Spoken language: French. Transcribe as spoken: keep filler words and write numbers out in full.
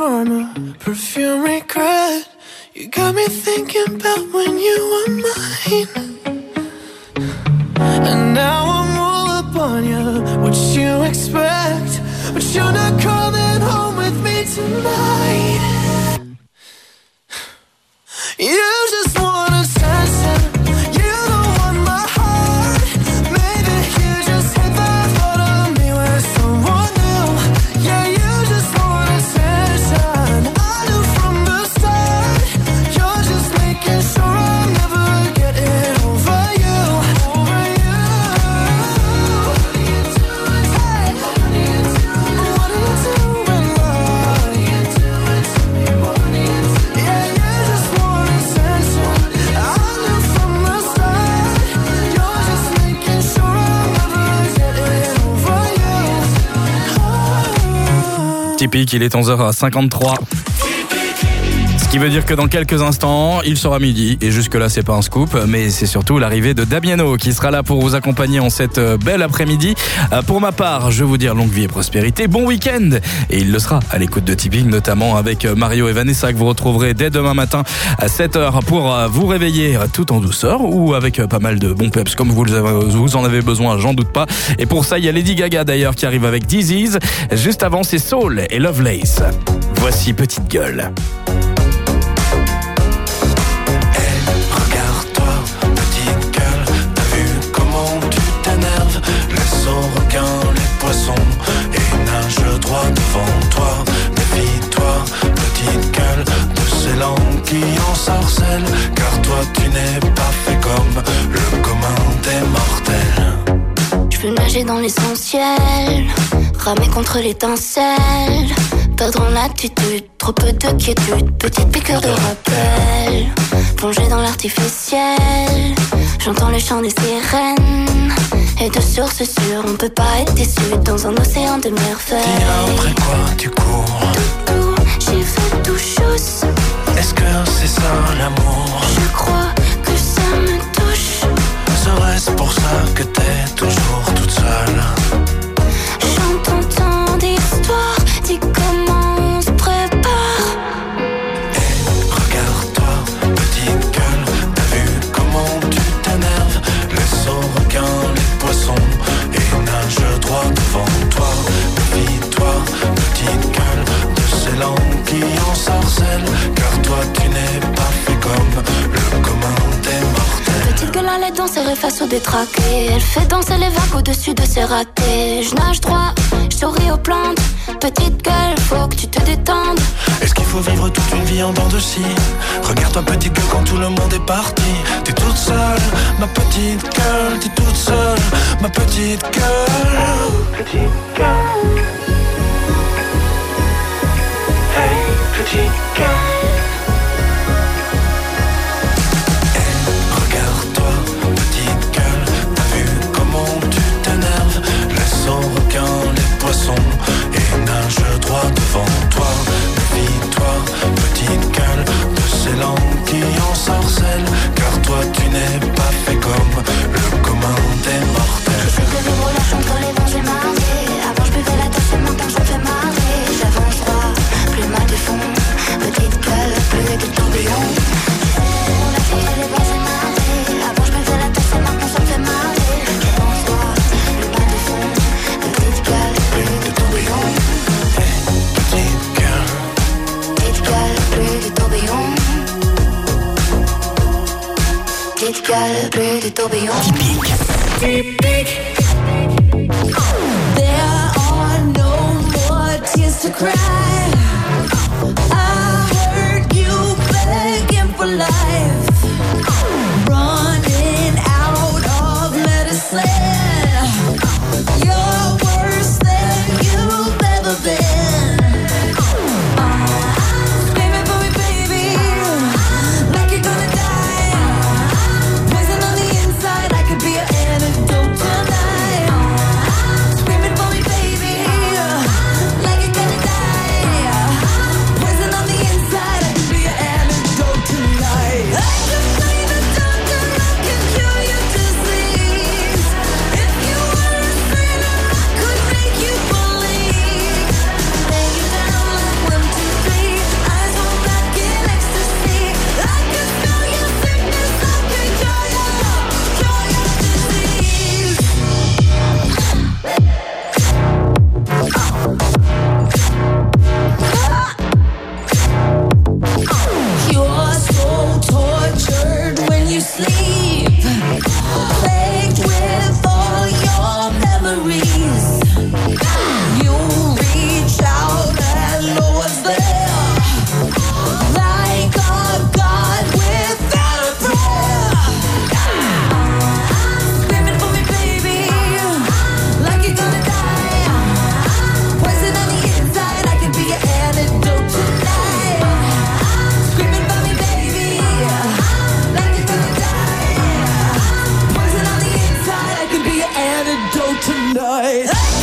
karma, perfume regret. You got me thinking about when you were mine. And now I'm all up on you, what you expect. But you're not coming home with me tonight. You just want attention. You don't want my heart. Maybe you just hit the thought of me with someone new. Yeah, you just want attention. I knew from the start. You're just making sure I'll never get it over you. Over you. What are you doing? Hey. What are you doing? What are you doing, love? What are you doing to me? What are you doing? Yeah, you just want attention. I knew from the start. You're just making sure I'll never get it over you. Oh. Typique, il est onze heures cinquante-trois. Ce qui veut dire que dans quelques instants, il sera midi. Et jusque-là, c'est pas un scoop, mais c'est surtout l'arrivée de Damiano qui sera là pour vous accompagner en cette belle après-midi. Pour ma part, je veux dire longue vie et prospérité, bon week-end. Et il le sera à l'écoute de Tipeee, notamment avec Mario et Vanessa que vous retrouverez dès demain matin à sept heures pour vous réveiller tout en douceur ou avec pas mal de bons peps comme vous, vous en avez besoin, j'en doute pas. Et pour ça, il y a Lady Gaga d'ailleurs qui arrive avec Disease. Juste avant, c'est Soul et Lovelace. Voici Petite Gueule. Les poissons et nage droit devant toi. Méfie-toi, petite gueule, de ces langues qui ensorcellent. Car toi tu n'es pas fait comme le commun des mortels. Je veux nager dans l'essentiel, ramer contre l'étincelle, perdre en attitude, trop peu de quiétude, petite piqûre de rappel, plonger dans l'artificiel, j'entends le chant des sirènes. Et de sources sûres, on peut pas être déçu dans un océan de merveilles. Dis après quoi tu cours? Doudou, j'ai fait tout chose. Est-ce que c'est ça l'amour? Je crois que ça me touche. Serait-ce pour ça que t'es toujours toute seule? J'entends tant d'histoires, dis comment on se prépare. Et regarde-toi, petite gueule, t'as vu comment tu t'énerves? Laissons requins, les poissons et nage droit devant toi. Méfie-toi, petite gueule, de ces langues qui ensorcellent. Car toi tu n'es pas fait comme le commun des mortels. Petite gueule à l'aide danser face au détraqué. Elle fait danser les vagues au-dessus de ses ratés. Je nage droit, je souris aux plantes. Petite gueule, faut que tu te détendes. Est-ce qu'il faut vivre toute une vie en dents de scie? Regarde-toi petite gueule quand tout le monde est parti. T'es toute seule, ma petite gueule. T'es toute seule, ma petite gueule. Petite gueule. Hey, petite gueule. Et nage droit devant toi. Méfie-toi, petite gueule, de ces langues qui ensorcellent. Car toi tu n'es pas fait comme le commun des mortels. Je sais que vivre la chambre les vents j'ai marqué. Avant je buvais la tasse et maintenant je me fais marrer. J'avance droit, plus mal de fond. Petite gueule, plus de tourbillon. Je sais que les vents j'ai marqué. Avant je buvais la tasse et maintenant je me fais marrer. J'avance droit, plus mal de fond. Petite gueule, plus de tourbillon. Petite gueule. Petite gueule, plus de tourbillon. Petite gueule, plus de tourbillon. Typique. Typique. There are no more tears to cry. I heard you begging for life, running out of medicine. You're worse than you've ever been. Screaming for me, baby, like you're gonna die. Poison on the inside, I could be an antidote tonight. Hey, hey.